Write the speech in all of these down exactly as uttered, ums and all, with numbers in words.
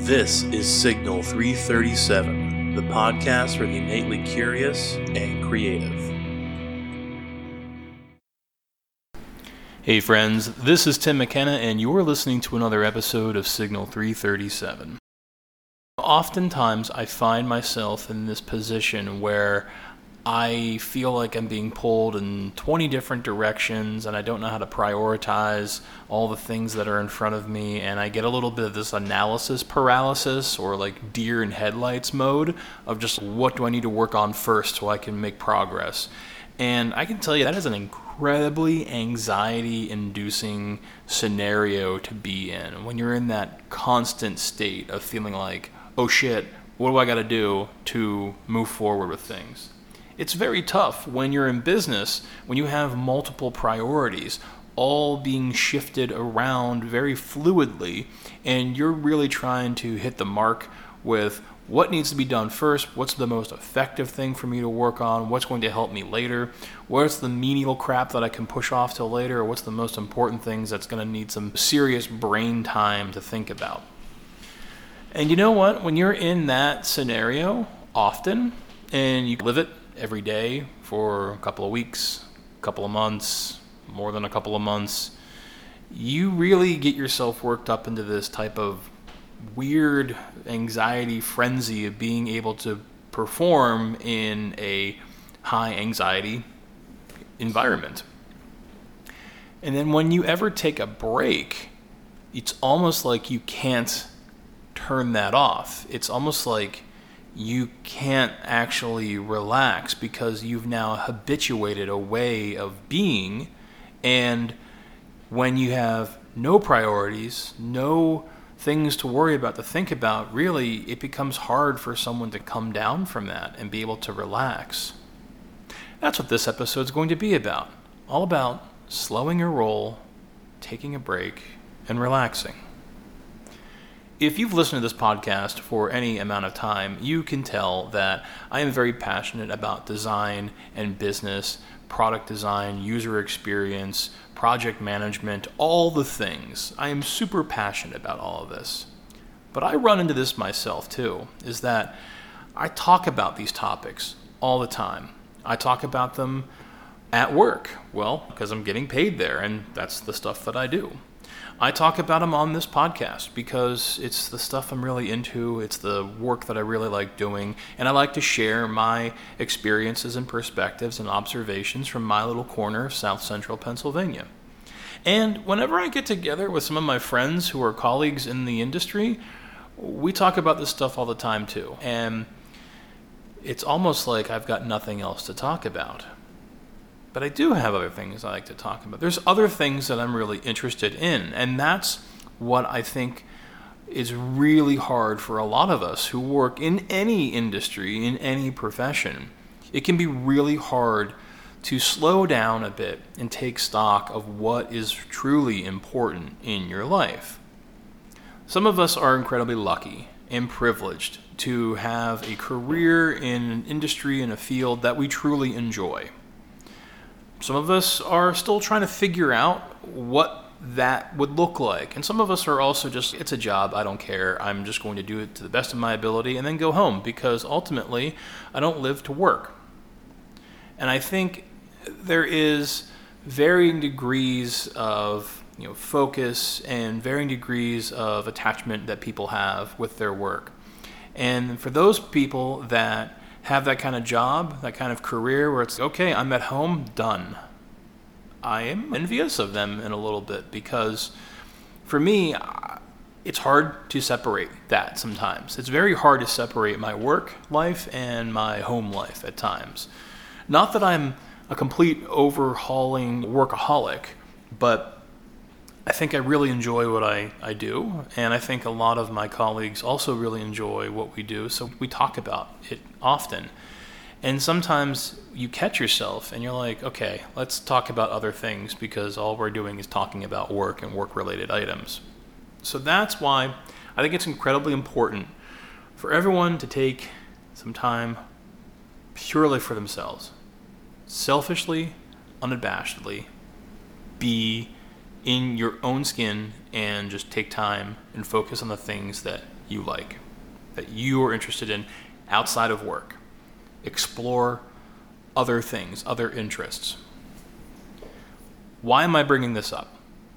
This is Signal three thirty-seven, the podcast for the innately curious and creative. Hey friends, this is Tim McKenna and you're listening to another episode of Signal three thirty-seven. Oftentimes I find myself in this position where I feel like I'm being pulled in twenty different directions and I don't know how to prioritize all the things that are in front of me, and I get a little bit of this analysis paralysis or like deer in headlights mode of just what do I need to work on first so I can make progress. And I can tell you that is an incredibly anxiety-inducing scenario to be in when you're in that constant state of feeling like, oh shit, what do I got to do to move forward with things? It's very tough when you're in business, when you have multiple priorities, all being shifted around very fluidly, and you're really trying to hit the mark with what needs to be done first, what's the most effective thing for me to work on, what's going to help me later, what's the menial crap that I can push off till later, or what's the most important things that's going to need some serious brain time to think about. And you know what? When you're in that scenario often, and you live it every day for a couple of weeks, a couple of months, more than a couple of months, you really get yourself worked up into this type of weird anxiety frenzy of being able to perform in a high anxiety environment. And then when you ever take a break, it's almost like you can't turn that off. It's almost like you can't actually relax because you've now habituated a way of being, and when you have no priorities, no things to worry about, to think about, really it becomes hard for someone to come down from that and be able to relax. That's what this episode is going to be about. All about slowing your roll, taking a break, and relaxing. If you've listened to this podcast for any amount of time, you can tell that I am very passionate about design and business, product design, user experience, project management, all the things. I am super passionate about all of this. But I run into this myself too, is that I talk about these topics all the time. I talk about them at work, well, because I'm getting paid there, and that's the stuff that I do. I talk about them on this podcast because it's the stuff I'm really into, it's the work that I really like doing, and I like to share my experiences and perspectives and observations from my little corner of South Central Pennsylvania. And whenever I get together with some of my friends who are colleagues in the industry, we talk about this stuff all the time too. And it's almost like I've got nothing else to talk about. But I do have other things I like to talk about. There's other things that I'm really interested in, and that's what I think is really hard for a lot of us who work in any industry, in any profession. It can be really hard to slow down a bit and take stock of what is truly important in your life. Some of us are incredibly lucky and privileged to have a career in an industry, in a field that we truly enjoy. Some of us are still trying to figure out what that would look like. And some of us are also just, it's a job, I don't care. I'm just going to do it to the best of my ability and then go home because ultimately I don't live to work. And I think there is varying degrees of, you know, focus and varying degrees of attachment that people have with their work. And for those people that have that kind of job, that kind of career where it's, okay, I'm at home, done. I am envious of them in a little bit because for me, it's hard to separate that sometimes. It's very hard to separate my work life and my home life at times. Not that I'm a complete overhauling workaholic, but I think I really enjoy what I, I do, and I think a lot of my colleagues also really enjoy what we do, so we talk about it often. And sometimes you catch yourself and you're like, okay, let's talk about other things because all we're doing is talking about work and work-related items. So that's why I think it's incredibly important for everyone to take some time purely for themselves. Selfishly, unabashedly, be in your own skin and just take time and focus on the things that you like, that you are interested in outside of work. Explore other things, other interests. Why am I bringing this up?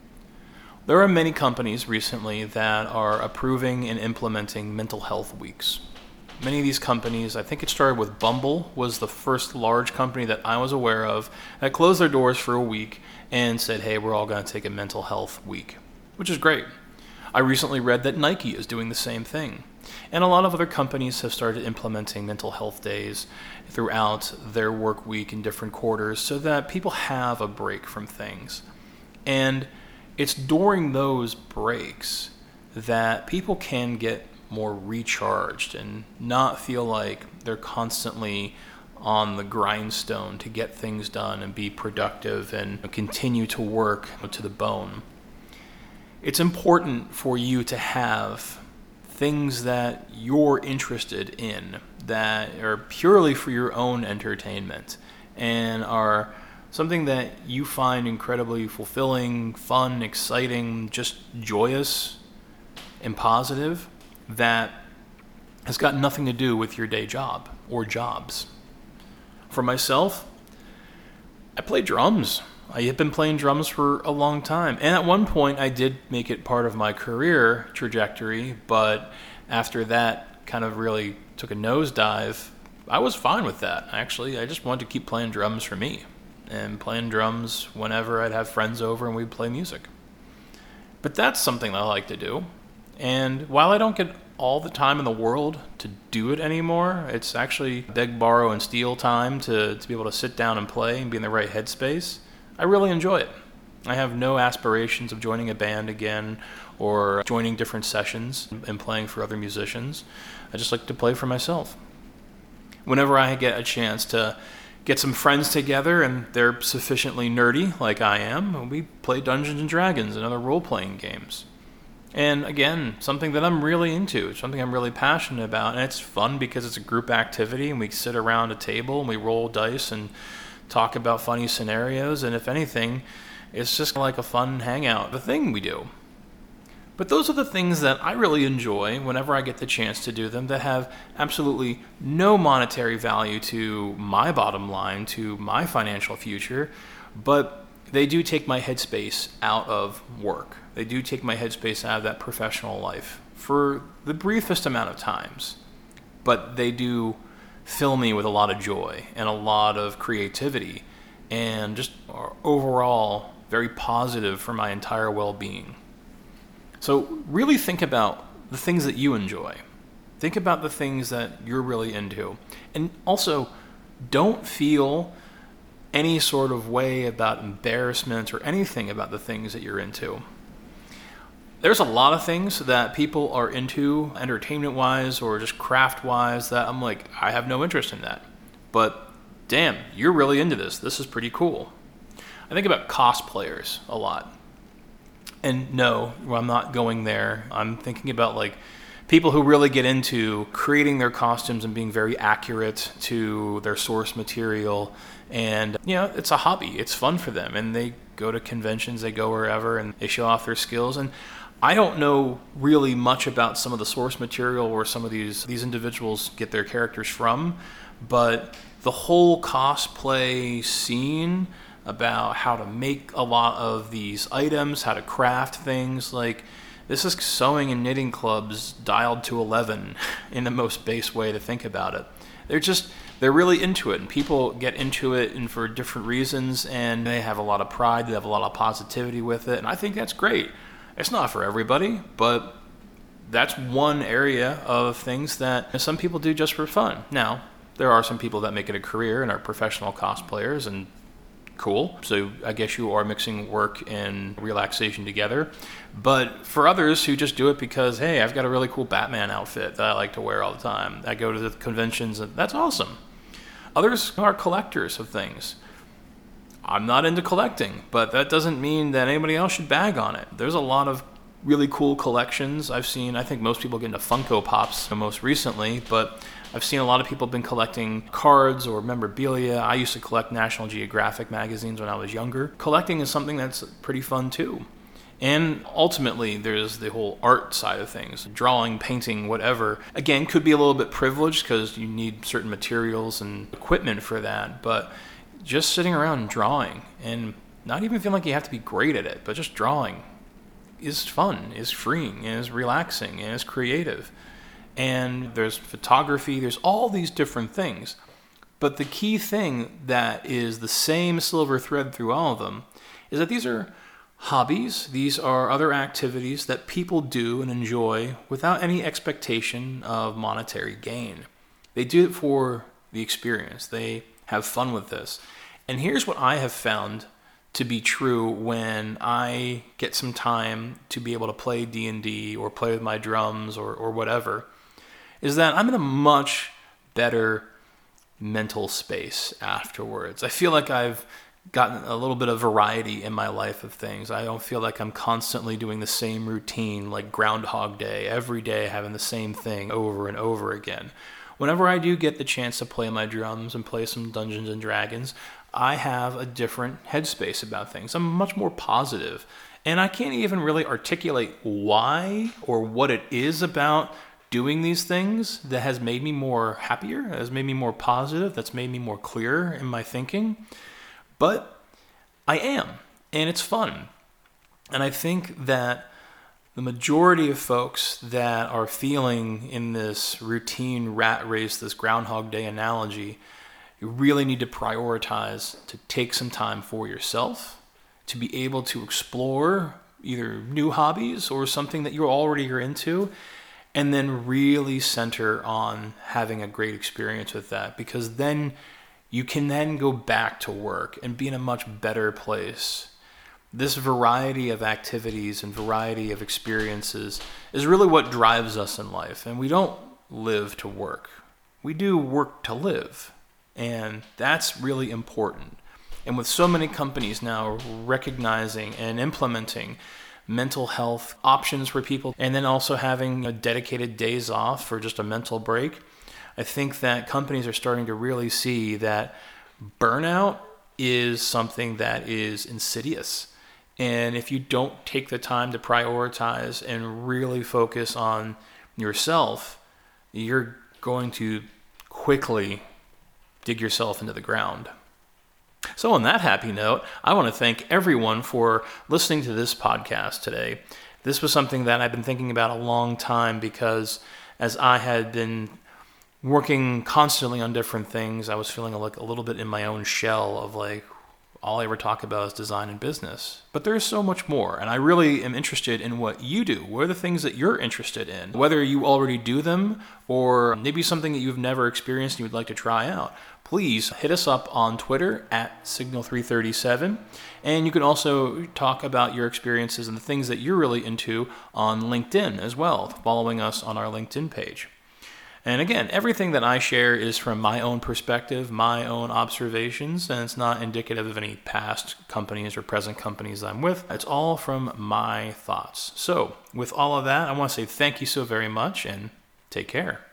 There are many companies recently that are approving and implementing mental health weeks. Many of these companies, I think it started with Bumble, was the first large company that I was aware of that closed their doors for a week and said, hey, we're all going to take a mental health week, which is great. I recently read that Nike is doing the same thing. And a lot of other companies have started implementing mental health days throughout their work week in different quarters so that people have a break from things. And it's during those breaks that people can get more recharged and not feel like they're constantly on the grindstone to get things done and be productive and continue to work to the bone. It's important for you to have things that you're interested in that are purely for your own entertainment and are something that you find incredibly fulfilling, fun, exciting, just joyous and positive, that has got nothing to do with your day job or jobs. For myself, I play drums. I have been playing drums for a long time. And at one point, I did make it part of my career trajectory, but after that kind of really took a nosedive, I was fine with that, actually. I just wanted to keep playing drums for me and playing drums whenever I'd have friends over and we'd play music. But that's something I like to do. And while I don't get all the time in the world to do it anymore, it's actually beg, borrow, and steal time to, to be able to sit down and play and be in the right headspace. I really enjoy it. I have no aspirations of joining a band again or joining different sessions and playing for other musicians. I just like to play for myself. Whenever I get a chance to get some friends together and they're sufficiently nerdy like I am, we play Dungeons and Dragons and other role-playing games. And again, something that I'm really into, something I'm really passionate about, and it's fun because it's a group activity and we sit around a table and we roll dice and talk about funny scenarios, and if anything, it's just like a fun hangout, the thing we do. But those are the things that I really enjoy whenever I get the chance to do them that have absolutely no monetary value to my bottom line, to my financial future, but they do take my headspace out of work. They do take my headspace out of that professional life for the briefest amount of times, but they do fill me with a lot of joy and a lot of creativity and just are overall very positive for my entire well-being. So really think about the things that you enjoy. Think about the things that you're really into. And also, don't feel any sort of way about embarrassment or anything about the things that you're into. There's a lot of things that people are into entertainment-wise or just craft-wise that I'm like, I have no interest in that. But damn, you're really into this. This is pretty cool. I think about cosplayers a lot. And no, I'm not going there. I'm thinking about like people who really get into creating their costumes and being very accurate to their source material. And, you know, it's a hobby. It's fun for them. And they go to conventions, they go wherever, and they show off their skills. And I don't know really much about some of the source material where some of these, these individuals get their characters from, but the whole cosplay scene about how to make a lot of these items, how to craft things, like this is sewing and knitting clubs dialed to eleven in the most base way to think about it. They're just, they're really into it, and people get into it and for different reasons, and they have a lot of pride, they have a lot of positivity with it, and I think that's great. It's not for everybody, but that's one area of things that some people do just for fun. Now, there are some people that make it a career and are professional cosplayers, and cool. So I guess you are mixing work and relaxation together. But for others who just do it because, hey, I've got a really cool Batman outfit that I like to wear all the time. I go to the conventions, and that's awesome. Others are collectors of things. I'm not into collecting, but that doesn't mean that anybody else should bag on it. There's a lot of really cool collections I've seen. I think most people get into Funko Pops most recently, but I've seen a lot of people have been collecting cards or memorabilia. I used to collect National Geographic magazines when I was younger. Collecting is something that's pretty fun too. And ultimately, there's the whole art side of things. Drawing, painting, whatever. Again, could be a little bit privileged because you need certain materials and equipment for that. But just sitting around and drawing and not even feeling like you have to be great at it, but just drawing is fun, is freeing, is relaxing, and is creative. And there's photography, there's all these different things. But the key thing that is the same silver thread through all of them is that these are hobbies. These are other activities that people do and enjoy without any expectation of monetary gain. They do it for the experience. They have fun with this. And here's what I have found to be true when I get some time to be able to play D and D or play with my drums or, or whatever, is that I'm in a much better mental space afterwards. I feel like I've gotten a little bit of variety in my life of things. I don't feel like I'm constantly doing the same routine, like Groundhog Day, every day having the same thing over and over again. Whenever I do get the chance to play my drums and play some Dungeons and Dragons, I have a different headspace about things. I'm much more positive, and I can't even really articulate why or what it is about doing these things that has made me more happier, has made me more positive, that's made me more clear in my thinking. But I am, and it's fun. And I think that the majority of folks that are feeling in this routine rat race, this Groundhog Day analogy, you really need to prioritize to take some time for yourself, to be able to explore either new hobbies or something that you already are into, and then really center on having a great experience with that, because then you can then go back to work and be in a much better place. This variety of activities and variety of experiences is really what drives us in life. And we don't live to work. We do work to live. And that's really important. And with so many companies now recognizing and implementing mental health options for people, and then also having you know, dedicated days off for just a mental break, I think that companies are starting to really see that burnout is something that is insidious. And if you don't take the time to prioritize and really focus on yourself, you're going to quickly dig yourself into the ground. So on that happy note, I want to thank everyone for listening to this podcast today. This was something that I've been thinking about a long time, because as I had been working constantly on different things, I was feeling like a little bit in my own shell of like, all I ever talk about is design and business. But there's so much more, and I really am interested in what you do. What are the things that you're interested in? Whether you already do them, or maybe something that you've never experienced and you would like to try out. Please hit us up on Twitter at Signal three thirty-seven, and you can also talk about your experiences and the things that you're really into on LinkedIn as well, following us on our LinkedIn page. And again, everything that I share is from my own perspective, my own observations, and it's not indicative of any past companies or present companies I'm with. It's all from my thoughts. So with all of that, I want to say thank you so very much, and take care.